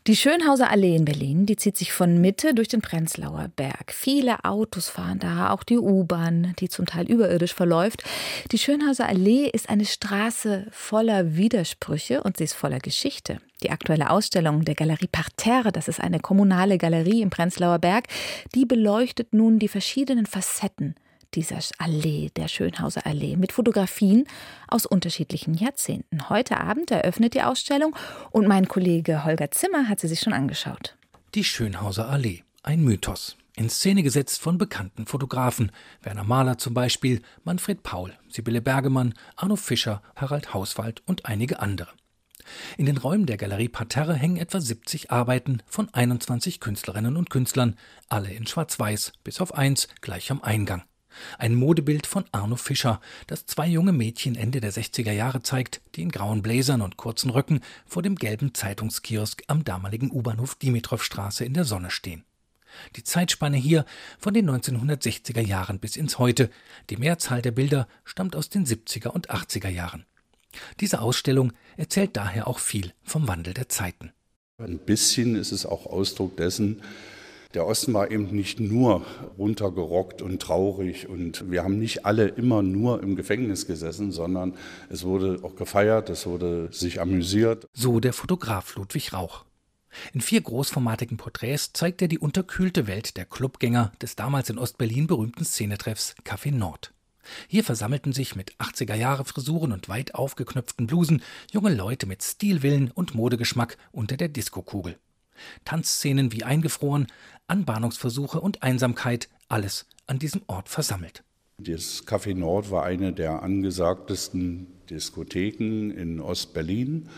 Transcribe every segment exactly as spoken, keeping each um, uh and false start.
Die Schönhauser Allee in Berlin, die zieht sich von Mitte durch den Prenzlauer Berg. Viele Autos fahren da, auch die U-Bahn, die zum Teil überirdisch verläuft. Die Schönhauser Allee ist eine Straße voller Widersprüche und sie ist voller Geschichte. Die aktuelle Ausstellung der Galerie Parterre, das ist eine kommunale Galerie im Prenzlauer Berg, die beleuchtet nun die verschiedenen Facetten dieser Allee, der Schönhauser Allee, mit Fotografien aus unterschiedlichen Jahrzehnten. Heute Abend eröffnet die Ausstellung und mein Kollege Holger Zimmer hat sie sich schon angeschaut. Die Schönhauser Allee, ein Mythos. In Szene gesetzt von bekannten Fotografen. Werner Mahler zum Beispiel, Manfred Paul, Sibylle Bergemann, Arno Fischer, Harald Hauswald und einige andere. In den Räumen der Galerie Parterre hängen etwa siebzig Arbeiten von einundzwanzig Künstlerinnen und Künstlern, alle in Schwarz-Weiß, bis auf eins gleich am Eingang. Ein Modebild von Arno Fischer, das zwei junge Mädchen Ende der sechziger Jahre zeigt, die in grauen Bläsern und kurzen Röcken vor dem gelben Zeitungskiosk am damaligen U-Bahnhof Dimitrovstraße in der Sonne stehen. Die Zeitspanne hier von den neunzehnhundertsechziger Jahren bis ins Heute. Die Mehrzahl der Bilder stammt aus den siebziger und achtziger Jahren. Diese Ausstellung erzählt daher auch viel vom Wandel der Zeiten. Ein bisschen ist es auch Ausdruck dessen, der Osten war eben nicht nur runtergerockt und traurig und wir haben nicht alle immer nur im Gefängnis gesessen, sondern es wurde auch gefeiert, es wurde sich amüsiert. So der Fotograf Ludwig Rauch. In vier großformatigen Porträts zeigt er die unterkühlte Welt der Clubgänger des damals in Ostberlin berühmten Szenetreffs Café Nord. Hier versammelten sich mit achtziger-Jahre-Frisuren und weit aufgeknöpften Blusen junge Leute mit Stilwillen und Modegeschmack unter der Diskokugel. Tanzszenen wie eingefroren, Anbahnungsversuche und Einsamkeit, alles an diesem Ort versammelt. Das Café Nord war eine der angesagtesten Diskotheken in Ostberlin.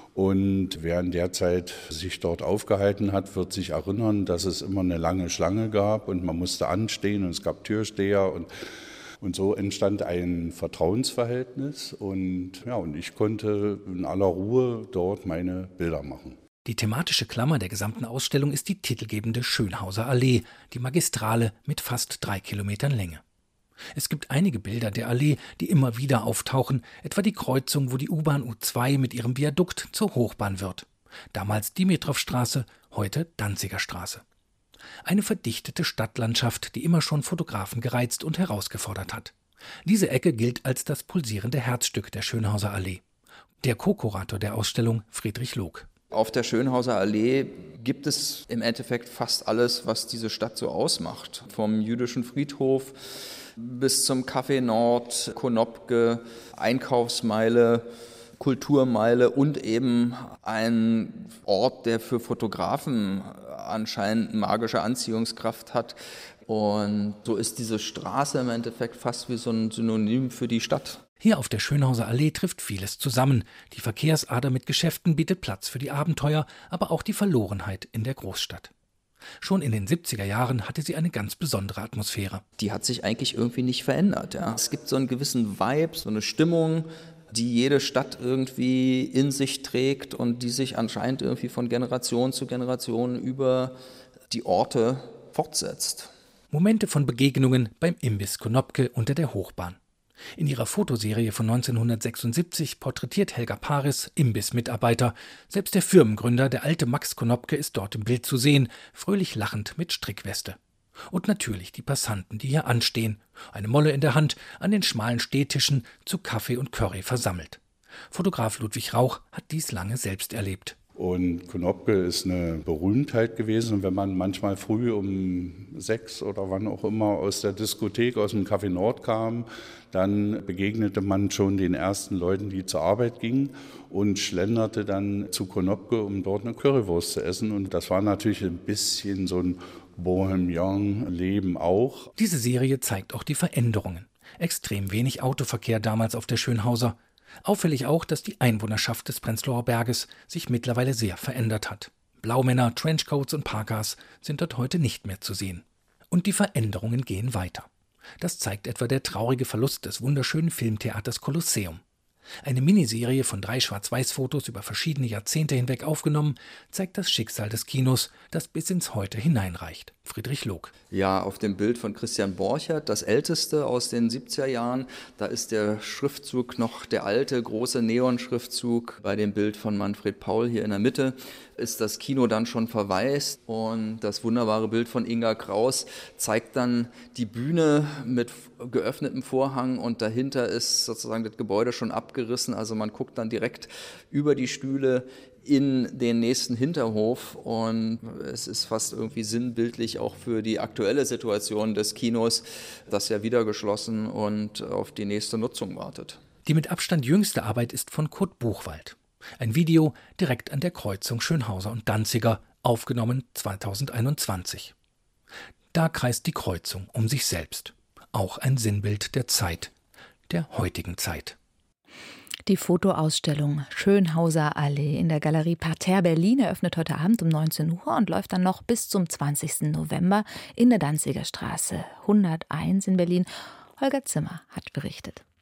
Und wer in der Zeit sich dort aufgehalten hat, wird sich erinnern, dass es immer eine lange Schlange gab und man musste anstehen und es gab Türsteher und Und so entstand ein Vertrauensverhältnis und, ja, und ich konnte in aller Ruhe dort meine Bilder machen. Die thematische Klammer der gesamten Ausstellung ist die titelgebende Schönhauser Allee, die Magistrale mit fast drei Kilometern Länge. Es gibt einige Bilder der Allee, die immer wieder auftauchen, etwa die Kreuzung, wo die U-Bahn U zwei mit ihrem Viadukt zur Hochbahn wird. Damals Dimitrovstraße, heute Danziger Straße. Eine verdichtete Stadtlandschaft, die immer schon Fotografen gereizt und herausgefordert hat. Diese Ecke gilt als das pulsierende Herzstück der Schönhauser Allee. Der Co-Kurator der Ausstellung, Friedrich Log. Auf der Schönhauser Allee gibt es im Endeffekt fast alles, was diese Stadt so ausmacht. Vom jüdischen Friedhof bis zum Café Nord, Konopke, Einkaufsmeile, Kulturmeile und eben ein Ort, der für Fotografen anscheinend magische Anziehungskraft hat. Und so ist diese Straße im Endeffekt fast wie so ein Synonym für die Stadt. Hier auf der Schönhauser Allee trifft vieles zusammen. Die Verkehrsader mit Geschäften bietet Platz für die Abenteuer, aber auch die Verlorenheit in der Großstadt. Schon in den siebziger Jahren hatte sie eine ganz besondere Atmosphäre. Die hat sich eigentlich irgendwie nicht verändert. Ja. Es gibt so einen gewissen Vibe, so eine Stimmung, die jede Stadt irgendwie in sich trägt und die sich anscheinend irgendwie von Generation zu Generation über die Orte fortsetzt. Momente von Begegnungen beim Imbiss Konopke unter der Hochbahn. In ihrer Fotoserie von neunzehnhundertsechsundsiebzig porträtiert Helga Paris Imbiss-Mitarbeiter. Selbst der Firmengründer, der alte Max Konopke, ist dort im Bild zu sehen, fröhlich lachend mit Strickweste. Und natürlich die Passanten, die hier anstehen, eine Molle in der Hand, an den schmalen Stehtischen zu Kaffee und Curry versammelt. Fotograf Ludwig Rauch hat dies lange selbst erlebt. Und Konopke ist eine Berühmtheit gewesen. Und wenn man manchmal früh um sechs oder wann auch immer aus der Diskothek, aus dem Café Nord kam, dann begegnete man schon den ersten Leuten, die zur Arbeit gingen und schlenderte dann zu Konopke, um dort eine Currywurst zu essen. Und das war natürlich ein bisschen so ein Bohemian-Leben auch. Diese Serie zeigt auch die Veränderungen. Extrem wenig Autoverkehr damals auf der Schönhauser. Auffällig auch, dass die Einwohnerschaft des Prenzlauer Berges sich mittlerweile sehr verändert hat. Blaumänner, Trenchcoats und Parkas sind dort heute nicht mehr zu sehen. Und die Veränderungen gehen weiter. Das zeigt etwa der traurige Verlust des wunderschönen Filmtheaters Kolosseum. Eine Miniserie von drei Schwarz-Weiß-Fotos über verschiedene Jahrzehnte hinweg aufgenommen, zeigt das Schicksal des Kinos, das bis ins Heute hineinreicht. Friedrich Log. Ja, auf dem Bild von Christian Borchert, das älteste aus den siebziger Jahren, da ist der Schriftzug noch der alte, große Neonschriftzug. Bei dem Bild von Manfred Paul hier in der Mitte ist das Kino dann schon verwaist und das wunderbare Bild von Inga Kraus zeigt dann die Bühne mit geöffnetem Vorhang und dahinter ist sozusagen das Gebäude schon abgerissen, also man guckt dann direkt über die Stühle in den nächsten Hinterhof und es ist fast irgendwie sinnbildlich auch für die aktuelle Situation des Kinos, das ja wieder geschlossen und auf die nächste Nutzung wartet. Die mit Abstand jüngste Arbeit ist von Kurt Buchwald. Ein Video direkt an der Kreuzung Schönhauser und Danziger, aufgenommen zweitausendeinundzwanzig. Da kreist die Kreuzung um sich selbst. Auch ein Sinnbild der Zeit, der heutigen Zeit. Die Fotoausstellung Schönhauser Allee in der Galerie Parterre Berlin eröffnet heute Abend um neunzehn Uhr und läuft dann noch bis zum zwanzigsten November in der Danziger Straße hunderteins in Berlin. Holger Zimmer hat berichtet.